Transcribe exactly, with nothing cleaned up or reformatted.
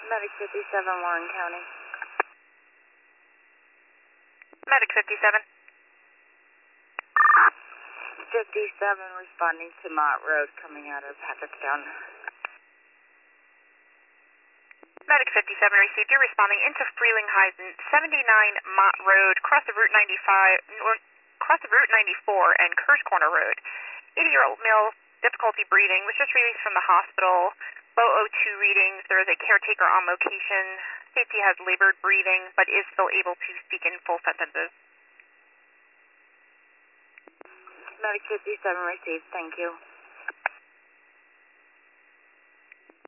Medic fifty-seven, Warren County. Medic fifty-seven. fifty-seven responding to Mott Road coming out of Hackettstown. Medic fifty-seven received. You're responding into Frelinghuysen, seventy-nine Mott Road, cross of Route ninety-five, north, cross of Route ninety-four and Kersh Corner Road. eighty-year-old male, difficulty breathing, was just released from the hospital. Low O two readings. There is a caretaker on location. Safety has labored breathing, but is still able to speak in full sentences. Medic fifty-seven received. Thank you.